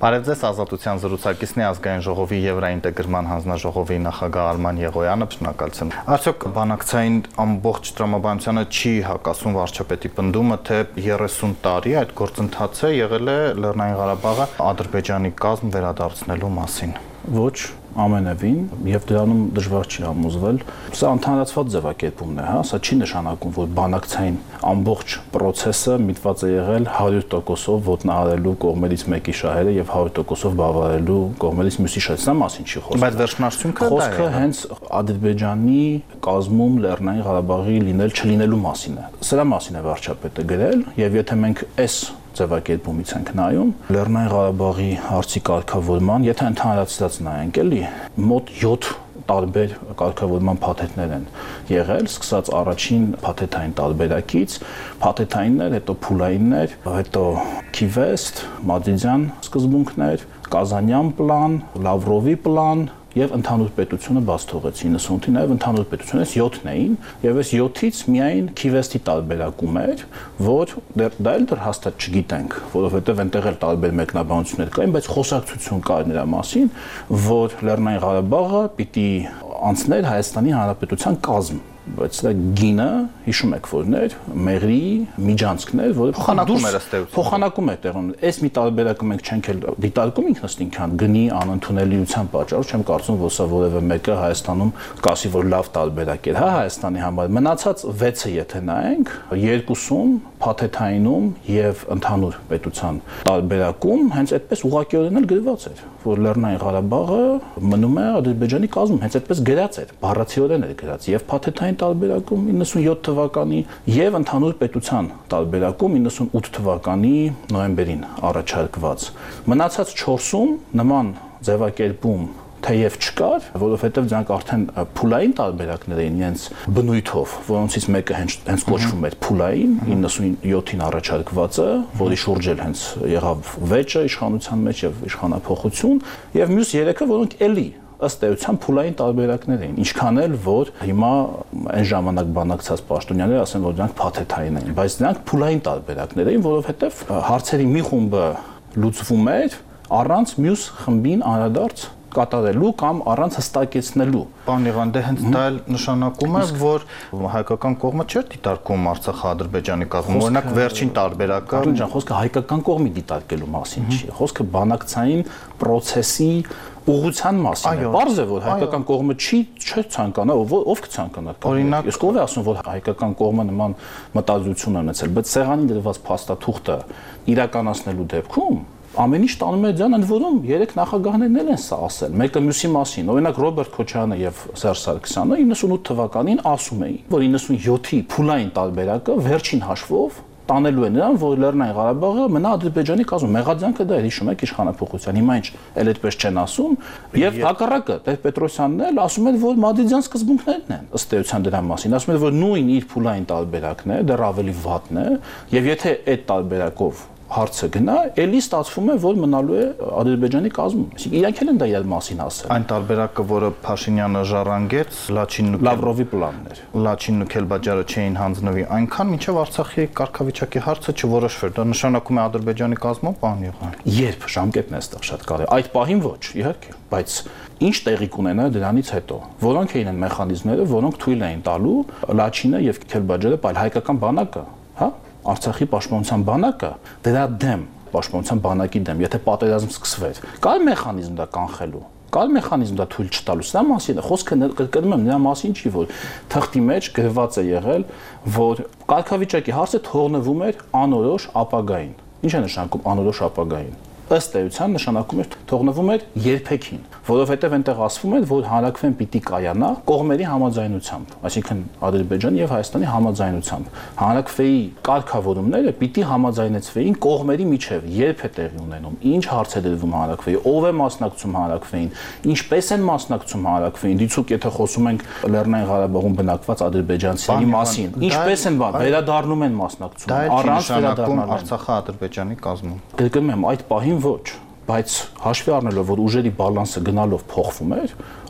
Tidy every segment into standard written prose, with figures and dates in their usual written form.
Բարև ձեզ, Ազատության զրուցակիցն է ազգային ժողովի Եվրաինտեգրման հանձնաժողովի նախագահ Արման Եղոյանը, շնորհակալություն։ Արդյոք բանակցային ամբողջ տրամաբանությանը չի հակասում վարչապետի պնդումը, թե 30 տարի այդ գործընթացը եղել է Լեռնային Ղարաբաղը Ադրբեջանի կազմ վերադարձնելու մասին։ Ոչ, ամենևին, եւ դրանում դժվար չի համոզվել։ Սա ընդհանրացված ձևակերպումն է, հա, սա չի նշանակում, որ բանակցային ամբողջ process-ը միտված է եղել 100%-ով ոտնահարելու կողմերից մեկի շահերը եւ 100%-ով բավարարելու կողմերից մյուսի շահերը։ Սա մասին չի խոսքը։ Բայց վերջնարդյունքը դա է։ Խոսքը հենց Ադրբեջանի կազմում Լեռնային Ղարաբաղի լինել չլինելու մասին է։ Սրա մասին է վարչապետը գրել, եւ եթե մենք այս ձևակերպումից ենք նայում Լեռնային Ղարաբաղի հարցի կարգավորման, եթե ընդհանրացած նայենք, էլի մոտ 7 տարբեր կարգավորման փաթեթներ են եղել, սկսած առաջին փաթեթային տարբերակից, փաթեթայիններ, հետո փուլայիններ, հետո Key-West, Մադրիդյան սկզբունքներ, Կազանյան պլան, Լավրովի պլան եւ ընդհանուր պետությունը բաց թողեց 98-ին, նաեւ ընդհանուր պետությունից 7-ն էին, եւ այս 7-ից միայն Key-West-ի տարբերակում էր, որ դա էլ դեռ հաստատ չգիտենք, որովհետեւ այնտեղ էլ տարբեր մեկնաբանություններ կային, բայց խոսակցություն կար նրա մասին, որ Լեռնային Ղարաբաղը պիտի անցներ Հայաստանի Հանրապետության կազմ, բայց դա գինը հիշում եք որն էր, Մեղրի միջանցքն էր, որը փոխանակում էր տեղում։ Այս մի տարբերակը մենք չենք էլ դիտարկում ինքնըստինքյան գնի անընդունելիության պատճառով, չեմ կարծում, որ սա որևէ մեկը Հայաստանում կասի, որ լավ տարբերակ էր, հա, Հայաստանի համար։ Մնացած 6-ը եթե նայենք, 2-ում փաթեթայինում եւ ընդհանուր պետության տարբերակում հենց այդպես ուղղակիորեն էլ գրված էր, որ Լեռնային Ղարաբաղը մնում է Ադրբեջանի կազմում, հենց այդպես գրած էր, բառացիորեն էր գրած եւ փաթեթային տարբերակում 97 թվականի եւ ընդհանուր պետության տարբերակում 98 թվականի նոյեմբերին առաջարկված։ Մնացած 4-ում նման ձևակերպում թեև չկար, որովհետև դրանք արդեն փուլային տարբերակներ էին իրենց բնույթով, որոնցից մեկը հենց կոչվում էր փուլային 97-ին առաջարկվածը, որի շուրջ էլ հենց եղավ վեճը իշխանության մեջ եւ իշխանափոխություն, եւ մյուս 3-ը, որոնք էլի ըստ էության փուլային տարբերակներ էին, ինչքան էլ որ հիմա այն ժամանակ բանակցած պաշտոնյաները ասեն, որ դրանք փաթեթային էին, բայց դրանք փուլային տարբերակներ էին, որովհետև հարցերի մի խումբը լուծվում էր առանց մյուս խմբին անդրադարձ կատարելու կամ առանց հստակեցնելու։ Պարոն Եղան, դե հենց դա էլ նշանակում է, որ հայկական կողմը չէր դիտարկում Արցախը Ադրբեջանի կազմում, օրինակ վերջին տարբերակը։ Արոն ջան, խոսքը հայկական կողմի դիտարկելու մասին չի, խոսքը բանակցային process-ի ուղղության մասին է։ Պարզ է, որ հայկական կողմը չի ցանկանա, ով կցանկանա։ Օրինակ, ես կողմ եմ ասում, որ հայկական կողմը նման մտածություն է ունեցել, բայց սեղանին դրված փաստաթուղթը իրականացնելու դեպքում ամեն ինչ տանում է դրան, ընդ որում 3 նախագահներն են սա ասել, մեկը մյուսի մասին։ Օրինակ Ռոբերտ Քոչարյանը եւ Սերժ Սարգսյանը 98 թվականին ասում էին, որ 97-ի փուլային տարբերակը վերջին հաշվով տանելու է նրան, որ Լեռնային Ղարաբաղը մնա Ադրբեջանի կազմում։ Մեղադրանքը դա է, հիշում եք, իշխանափոխության։ Հիմա ինչ, էլ այդպես չեն ասում, եւ հակառակը Տեր-Պետրոսյանն էլ ասում են, որ Մադրիդյան սկզբունքներն են ըստ էության դրա մասին։ Ասում են, որ նույն իր փուլային տարբերակն է, դեռ ավելի վատն է, եւ եթե այդ տարբերակով հարցը գնա, էլի ստացվում է, որ մնալու է Ադրբեջանի կազմում։ Այսինքն իրանք էլ են դա իր մասին ասել։ Այն տարբերակը, որը Փաշինյանը ժառանգեց, Լավրովի պլանն էր։ Լաչինն ու Քելբաջարը չէին հանձնվի այնքան, մինչև Արցախի կարգավիճակի հարցը չորոշվեր։ Դա նշանակում է Ադրբեջանի կազմում, պարոն Եղան։ Երբ ժամկետն է այստեղ շատ կարևոր։ Այդ պահին ոչ, իհարկե, բայց ինչ տեղի կունենա դրանից հետո։ Որոնք էին այն մեխանիզմները, որոնք թույլ էին տալու Լաչինը եւ Քելբաջարը, այլ հայկական բանակը, հա, Արցախի պաշտպանության բանակը դրա դեմ, պաշտպանության բանակի դեմ, եթե պատերազմ սկսվեր, կար մեխանիզմ դա կանխելու, կար մեխանիզմ դա թույլ չտալու, սա մասին է, խոսքը կրկնում եմ, նրա մասին չի, որ թղթի մեջ գրված է եղել, որ կարգավիճակի հարցը թողնվում էր անորոշ ապագային։ Ինչ է նշանակում անորոշ ապագային։ Ըստ էության նշանակում է թողնվում էր երբեքին, որովհետև այնտեղ ասվում էր, որ հանրակրվեն պիտի կայանա կողմերի համաձայնությամբ, այսինքն Ադրբեջանի եւ Հայաստանի համաձայնությամբ։ Հանրակրվեի կարգավորումները պիտի համաձայնեցվեին կողմերի միջև, երբ է տեղի ունենում, ինչ հարց է դրվում հանրակրվեի, ով է մասնակցում հանրակրվեին, ինչպես են մասնակցում հանրակրվեին, դիցուք եթե խոսում ենք Լեռնային Ղարաբաղում բնակված ադրբեջանցիների մասին, ինչպես են վերադառնում են մասնակցում, առանց վերադառնալու Արցախը Ադրբեջանի կազմում։ Կրկնում եմ, այդ պահին ոչ, բայց հաշվի առնելով, որ ուժերի բալանսը գնալով փոխվում էր,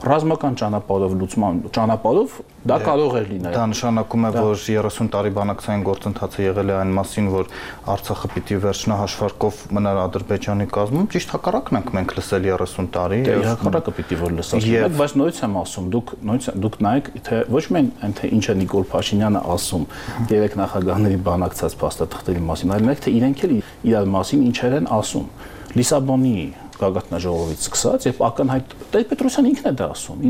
ռազմական ճանապարհով լուծման ճանապարհով դա կարող է լինել։ Դա նշանակում է, որ 30 տարի բանակցային գործընթացը եղել է այն մասին, որ Արցախը պիտի վերջնահաշվարկով մնար Ադրբեջանի կազմում, ճիշտ հակառակն ենք մենք լսել 30 տարի։ Հակառակը պիտի որ լսած լինեք, բայց նույնից եմ ասում, դուք նայեք, թե ոչ միայն այն թե ինչ է Նիկոլ Փաշինյանը ասում երեք նախագահների բանակցած փաստաթղթերի մասին, այլ նայեք թե իրենք էլ իրար մասին ինչեր են ասում։ Լիսաբոնի գագաթնաժողովից սկսած եւ ակնհայտ Տեր-Պետրոսյանը ինքն է դա ասում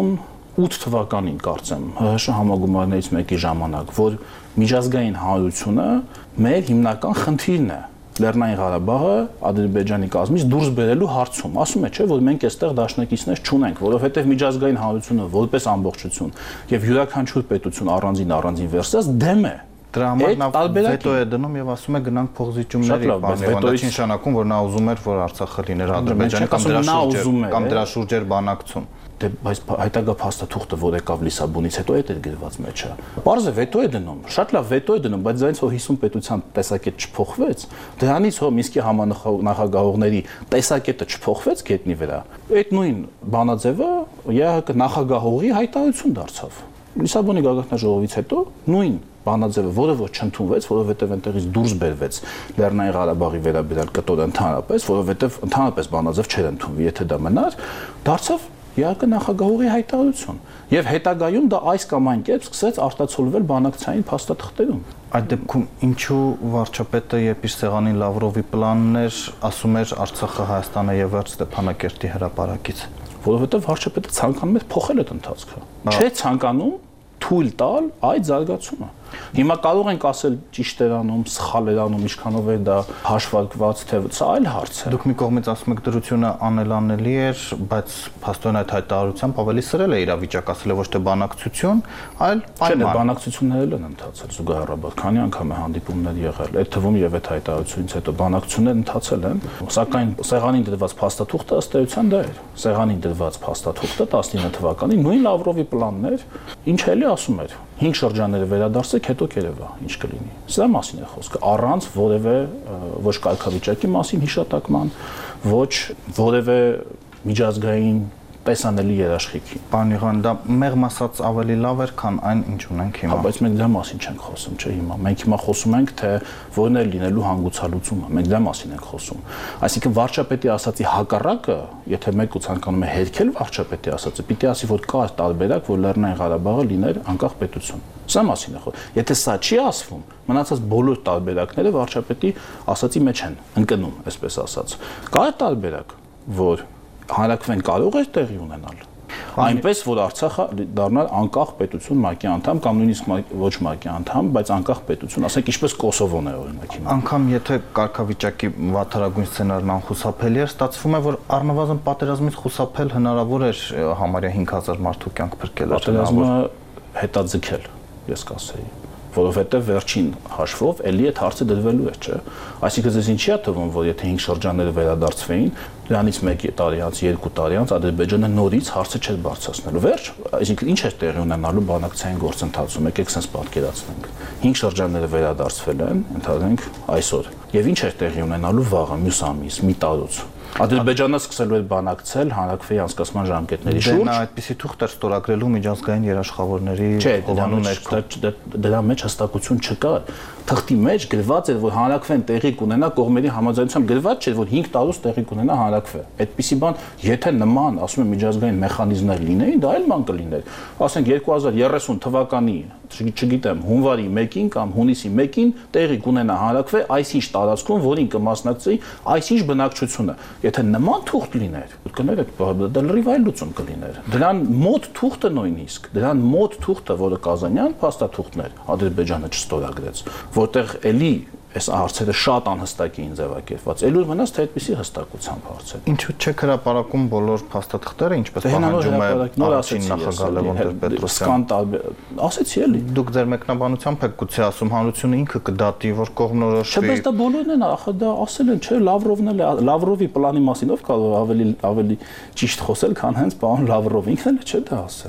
98 թվականին կարծեմ ՀՀՇ համագումարներից մեկի ժամանակ, որ միջազգային հանրությունը մեր հիմնական խնդիրն է Լեռնային Ղարաբաղը Ադրբեջանի կազմից դուրս բերելու հարցում։ Ասում է, չէ, որ մենք այստեղ դաշնակիցներ չունենք, որովհետև միջազգային հանրությունը որպես ամբողջություն եւ յուրաքանչյուր պետություն առանձին վերսած դեմ է։ Դրա համար նա վետո է դնում եւ ասում է գնանք փոխզիջումների բանը, դա չի նշանակում, որ նա ուզում էր, որ Արցախը լիներ Ադրբեջանի կամ դրա շուրջ էր բանակցում։ Դե բայց հայտագա փաստաթուղթը, որ եկավ Լիսաբոնից հետո այդ էր գրված մեջը։ Պարզ է վետո է դնում, շատ լավ վետո է դնում, բայց դրանից հո 50 պետության տեսակետ չփոխվեց։ Դրանից հո Մինսկի համանախագահողների տեսակետը չփոխվեց գետնի վրա։ Այդ նույն բանաձևը ԵԱՀԿ նախագահողի հայտարարություն դարձավ։ Լիսաբոնի գագաթնաժողովից հետո նույն բանաձևը, որը որ չընդունվեց, որովհետև այնտեղից դուրս բերվեց Լեռնային Ղարաբաղի վերաբերյալ կտորը ընդհանրապես, որովհետև ընդհանրապես բանաձև չէր ընդունվի, եթե դա մնար, դարձավ ԵԱՀԿ նախագահողի հայտարարություն։ Եվ հետագայում դա այս կամ այն կերպ սկսեց արտացոլվել բանակցային փաստաթղթերում։ Այդ դեպքում ինչու վարչապետը երբ իր սեղանին Լավրովի պլանն էր, ասում էր Արցախը Հայաստանը եւ վերջ Ստեփանակերտի հրապարակից։ Որովհետև վարչապետը ցանկանում էր փոխել այդ ընթացքը։ Չէ ցանկանում թույլ տալ այդ զարգացումը։ Հիմա կարող ենք ասել ճիշտ էր անում, սխալ էր անում, ինչքանով է դա հաշվարկված, թե սա այլ հարց է։ Դուք մի կողմից ասում եք դրությունը անելանելի էր, բայց փաստորեն այդ հայտարարությամբ ավելի սրել է իրավիճակ, ասել է ոչ թե բանակցություն, այլ պայման։ Չէ, բանակցություններն են ընթացել զուգահեռաբար, քանի անգամ է հանդիպումներ եղել, այդ թվում եւ այդ հայտարարությունից հետո բանակցություններ ընթացել են, սակայն սեղանին դրված փաստաթուղթը ըստ էության դա էր։ Սեղանին դրված փաստաթուղթը 19 թվականին նույն Լավրովի պլանն էր, ինչ էլի ասում էր 5 շրջանները վերադարձեք, հետո կերևա ինչ կլինի։ Սրա մասին է խոսքը, առանց որևէ ոչ կարգավիճակի մասին հիշատակման, ոչ որևէ միջազգային տեսանելի երաշխիքի։ Պարոն Իղան, դա մեղմ ասած ավելի լավ էր, քան այն, ինչ ունենք հիմա։ Բայց մենք դրա մասին չենք խոսում, չէ՞ հիմա։ Մենք հիմա խոսում ենք, թե որն է լինելու հանգուցալուծումը։ Մենք դրա մասին ենք խոսում։ Այսինքն վարչապետի ասացի հակառակը, եթե մեկը ցանկանում է հերքել վարչապետի ասածը, պիտի ասի, որ կա տարբերակ, որ Լեռնային Ղարաբաղը լիներ անկախ պետություն։ Սա մասին է խոսքը։ Եթե սա չի ասվում, մնացած բոլոր տարբերակները վարչապետի ասածի մեջ են ընկնում, այսպես ասած։ Կա տարբերակ, որ հանրակրվեն կարող է տեղի ունենալ։ Այնպես որ Արցախը դառնալ անկախ պետություն ՄԱԿ-ի անդամ կամ նույնիսկ ոչ ՄԱԿ-ի անդամ, բայց անկախ պետություն, ասենք ինչպես Կոսովոն է օրինակ հիմա։ Անկամ եթե կարգավիճակի վատթարագույն սցենարն անխուսափելի էր, ստացվում է, որ առնվազն պատերազմից խուսափել հնարավոր էր համարյա 5000 մարդու կյանք փրկել։ Պատերազմը հետաձգել, ես կասեի, որովհետև վերջին հաշվով էլի այդ հարցը դրվելու է, չէ։ Այսինքն ես ինչի է թվում, որ եթե 5 շրջանները վերադարձվեին, դրանից 1 տարի անց, 2 տարի անց Ադրբեջանը նորից հարցը չէր բարձրացնելու։ Վերջ, այսինքն ինչ է տեղի ունենալու բանակցային գործընթացում, եկեք sense պատկերացնենք։ 5 շրջանները վերադարձվել են, ընդհանրենք այսօր։ Եվ ինչ է տեղի ունենալու վաղը, մյուս ամիս, մի տարուց։ Ադրբեջանը սկսելու է բանակցել հանրակրվեի անցկացման ժամկետների շուրջ։ Դե նա այդպիսի թուղթ էր ստորագրելու միջազգային երաշխավորների հովանու ներքո։ Դրա մեջ հստակություն չկար։ Թղթի մեջ գրված էր, որ հանրակրվեն տեղի կունենա կողմերի համաձայնությամբ, գրված չէր, որ 5 տարուց տեղի կունենա հանրակրվե։ Այդպիսի բան, եթե նման, ասում եմ, միջազգային մեխանիզմներ լինեին, դա այլ բան կլիներ։ Ասենք 2030 թվականի, չգիտեմ, հունվարի 1-ին կամ հունիսի 1-ին տեղի կունենա հանրակրվե այսինչ տարածքում, որին կմասնակցեի այսինչ բնակչությունը։ Եթե նման թուղթ լիներ, կներ դա լրիվ այլ լուծում կլիներ։ Դրան մոտ թուղթը նույնիսկ, դրան մոտ թուղթը, որը Կազանյան փաստաթուղթն էր, Ադրբեջանը չստորագրեց, որտեղ էլի այս հարցերը շատ անհստակ էին ձևակերպված։ Էլուր մնաց թե այդպիսի հստակությամբ հարցեր։ Ինչու՞ չեք հրապարակում բոլոր փաստաթղթերը, ինչպես պահանջում է առաջին նախագահ Լևոն Տեր-Պետրոսյանը։ Ասեցի էլի։ Դուք ձեր մեկնաբանությամբ եք գուցե ասում հանրությունը ինքը կդատի, որ կողմնորոշվի։ Չէ, բայց դա բոլորն են, ախր դա ասել են, չէ, Լավրովն էլ է, Լավրովի պլանի մասին ով կարող ավելի ճիշտ խոսել, քան հենց պարոն Լավրովը ինքն էլ չէ դա ասել։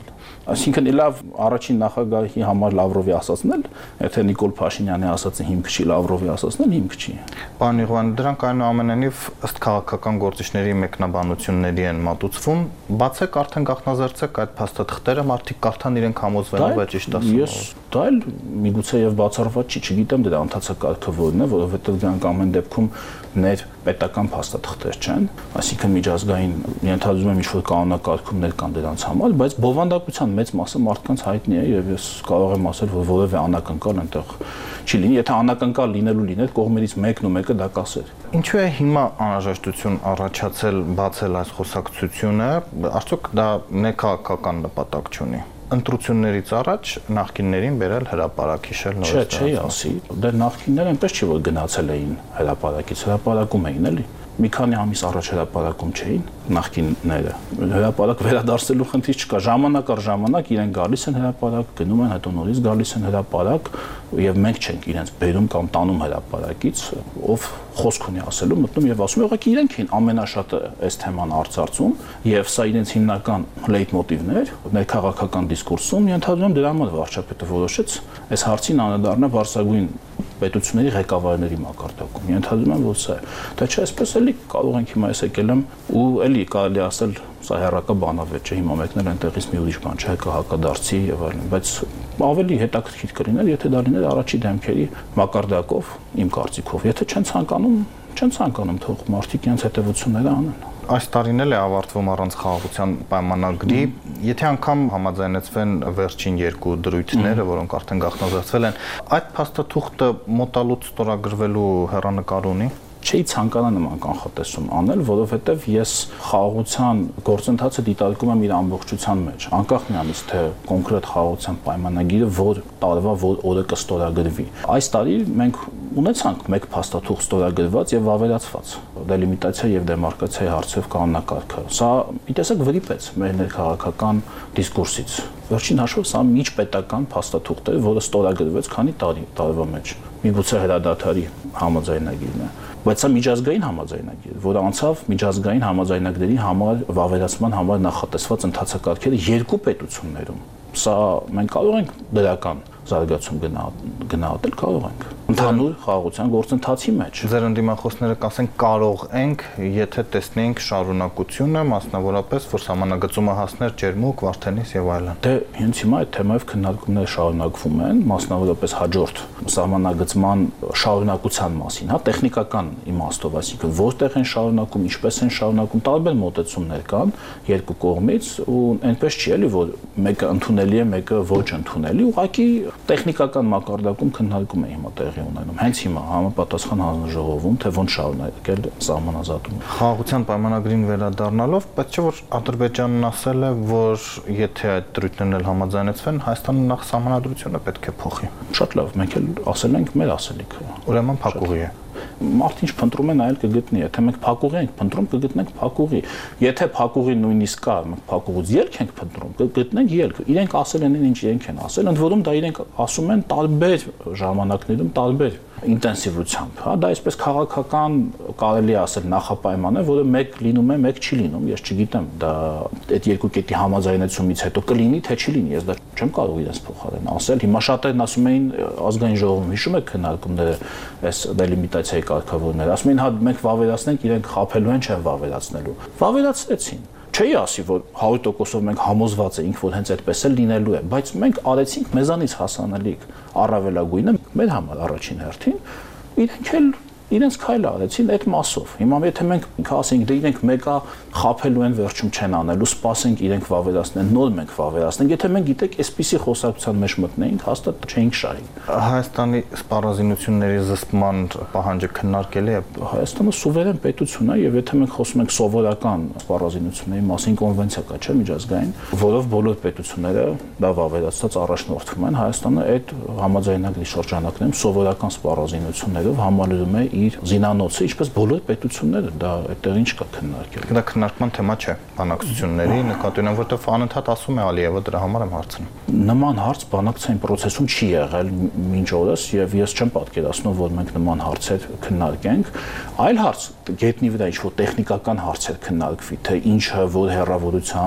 Այսինքն լավ առաջին նախագահի համար Լավրովի ասածն էլ, եթե Նիկոլ Փաշինյանի ասածը հիմք չի, Լավրովի ասածն էլ հիմք չի։ Պարոն Իղուան, դրանք այնուամենայնիվ ըստ քաղաքական գործիչների մեկնաբանությունների են մատուցվում, բացեք արդեն գաղտնազերծեք այդ փաստաթղթերը, մարդիկ կարդան իրենք համոզվելով է ճիշտ ասում։ Ես դա էլ միգուցե եւ բացառված չի, չգիտեմ դրա ընթացակարգը որն է, որովհետեւ դրանք ամեն դեպքում ներ պետական փաստաթղթեր չեն, այսինքն միջազգային ենթադրում եմ ինչ-որ կանոնակարգումներ կան դրանց համար, բայց բովանդակության մեծ մասը մարդկանց հայտնի է եւ ես կարող եմ ասել, որ որևէ անակնկալ այնտեղ չի լինի, եթե անակնկալ լիներ, կողմերից մեկն ու մեկը դա կասեր։ Ինչու է հիմա անհրաժեշտություն առաջացել բացել այս խոսակցությունը, արդյոք դա ներքաղաքական նպատակ չունի։ Ընտրություններից առաջ նախկիններին բերել հրապարակ հիշել նորից։ Չէ, ասի, դեռ նախկինները այնպես չի որ գնացել էին հրապարակից, հրապարակում էին էլի։ Մի քանի ամիս առաջ հրապարակում չէին նախկինները։ Հրապարակ վերադարձելու խնդիր չկա, ժամանակ առ ժամանակ իրենք գալիս են հրապարակ, գնում են, հետո նորից գալիս են հրապարակ եւ մենք չենք իրենց բերում կամ տանում հրապարակից, ով խոսք ունի ասելու, մտնում եւ ասում է, ուղղակի իրենք էին ամենաշատը այս թեման արծարծում եւ սա իրենց հիմնական լեյտմոտիվն էր ներքաղաքական դիսկուրսում, ենթադրում եմ դրա համար վարչապետը որոշեց այս հարցին անդրադառնալ բարձրագույն պետությունների ղեկավարների մակարդակում։ Ենթադրում եմ, որ սա է։ Դա չէ, այսպես էլի կարող ենք հիմա ես եկել եմ ու էլի կարելի ասել սա հերակա բանավեճ է, հիմա մեկնել այնտեղից մի ուրիշ բան չէ, կհակադարձի եւ այլն, բայց ավելի հետաքրքիր կլիներ, եթե դա լիներ առաջի դեմքերի մակարդակով, իմ կարծիքով։ Եթե չեն ցանկանում, թող մարդիկ իրենց հետևությունները անեն։ Այս տարին էլ է ավարտվում առանց խաղաղության պայմանագրի, եթե անգամ համաձայնեցվեն վերջին երկու դրույթները, որոնք արդեն գաղտնազերծվել են, այդ փաստաթուղթը մոտալուց ստորագրվելու հեռանկար ունի։ Չի ցանկանա նման կանխատեսում անել, որովհետև ես խաղաղության գործընթացը դիտարկում եմ իր ամբողջության մեջ, անկախ նրանից թե կոնկրետ խաղաղության պայմանագիրը որ տարվա որ օրը կստորագրվի։ Այս տարի մենք ունեցանք մեկ փաստաթուղթ ստորագրված եւ ավելացված դելիմիտացիա եւ դեմարկացիայի հարցով կանոնակարգը։ Սա մի տեսակ վրիպեց մեր ներքաղաքական դիսկուրսից։ Վերջին հաշվով սա միջպետական փաստաթուղթ էր, որը ստորագրվեց քանի տարվա մեջ։ Միգուցե հրադադարի համաձայնագիրն է, բայց սա միջազգային համաձայնագիր, որը անցավ միջազգային համաձայնագրերի համար վավերացման համար նախատեսված ընթացակարգերը երկու պետություններում։ Սա մենք կարող ենք դրական զարգացում գնահատել, կարող ենք ընդհանուր խաղաղության գործընթացի մեջ։ Ձեր ընդդիմախոսները կասեն կարող ենք, եթե տեսնենք շարունակությունը, մասնավորապես որ սահմանագծումը հասներ Ջերմուկ, Վարդենիս եւ այլն։ Դե հենց հիմա այդ թեմայով քննարկումները շարունակվում են, մասնավորապես հաջորդ սահմանագծման շարունակության մասին, հա, տեխնիկական իմաստով, այսինքն որտեղ են շարունակում, ինչպես են շարունակում, տարբեր մոտեցումներ կան երկու կողմից ու այնպես չի էլի որ մեկը ընդունելի է, մեկը ոչ ընդունելի, ուղղակի տեխնիկական մակարդակում քննարկում է հիմա տեղի ունենում։ Հենց հիմա համապատասխան հանձնաժողովում թե ոնց շարունակել սահմանազատումը։ Խաղաղության պայմանագրին վերադառնալով, բայց չէ որ Ադրբեջանն ասել է, որ եթե այդ դրույթներն էլ համաձայնեցվեն, Հայաստանը նախ սահմանադրությունը պետք է փոխի։ Շատ լավ, մենք էլ ասել ենք մեր ասելիքը։ Ուրեմն փակուղի է։ Մարդ ինչ փնտրում է նայել կգտնի, եթե մենք փակուղի ենք փնտրում, կգտնենք փակուղի։ Եթե փակուղի նույնիսկ կա, մենք փակուղուց ելք ենք փնտրում, կգտնենք ելք։ Իրենք ասել են ինչ իրենք են ասել, ընդ որում դա իրենք ասում են տարբեր ժամանակներում, տարբեր ինտենսիվությամբ, հա, դա այսպես քաղաքական կարելի է ասել նախապայման է, որը մեկ լինում է, մեկ չի լինում, ես չգիտեմ, դա այդ երկու կետի համաձայնեցումից հետո կլինի, թե չի լինի, ես դա չեմ կարող իրենց փոխարեն ասել։ Հիմա շատերն ասում էին ազգային ժողովում, հիշում եք քննարկումները այս դելիմիտացիայի կարգավորները, ասում էին, հա մենք վավերացնենք, իրենք խաբելու են, չեն վավերացնելու։ Վավերացրեցին։ Չէի ասի, որ 100%-ով մենք համոզված էինք, որ հենց այդպես էլ լինելու է, բայց մենք արեցինք մեզանից հասանելիք առավելագույնը մեր համար առաջին հերթին, իրենք էլ իրենց քայլը արեցին այդ մասով։ Հիմա եթե մենք ասենք դե իրենք մեկա խաբելու են վերջում չեն անելու, սպասենք իրենք վավերացնեն, նոր մենք վավերացնենք, եթե մենք գիտեք այսպիսի խոսակցության մեջ մտնեինք, հաստատ չէինք շահի։ Հայաստանի սպառազինությունների զսպման պահանջը քննարկելի է։ Հայաստանը սուվերեն պետություն է եւ եթե մենք խոսում ենք սովորական սպառազինությունների մասին կոնվենցիա կա, չէ՞, միջազգային, որով բոլոր պետությունները դա վավերացած առաջնորդվում են, Հայաստանը այդ համաձայնագրի շրջանակներում սովորական սպառազինություններով համալրում է իր զինանոցը, ինչպես բոլոր պետությունները, դա այդտեղ ինչ կա քննարկել։ Դա քննարկման թեմա չէ բանակցությունների, նկատի ունեմ, որտեղ անընդհատ ասում է Ալիևը, դրա համար եմ հարցնում։ Նման հարց բանակցային process-ում չի եղել մինչ օրս եւ ես չեմ պատկերացնում, որ մենք նման հարցեր քննարկենք։ Այլ հարց, գետնի վրա ինչ-որ տեխնիկական հարցեր քննարկվի, թե ինչը որ հեռավորությամբ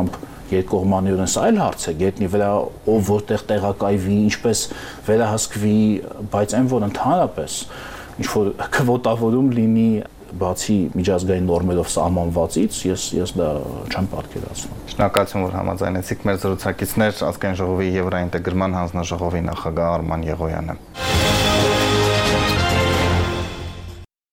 երկկողմանիորեն սա այլ հարց է, գետնի վրա ով որտեղ տեղակայվի, ինչպես վերահսկվի, բայց այն որ ընդհանրապես ինչ որ քվոտավորում լինի բացի միջազգային նորմերով սահմանվածից, ես դա չեմ պատկերացնում։ Շնորհակալություն, որ համաձայնեցիք մեր զրուցակիցներ, Ազգային ժողովի Եվրաինտեգրման հանձնաժողովի նախագահ Արման Եղոյանը։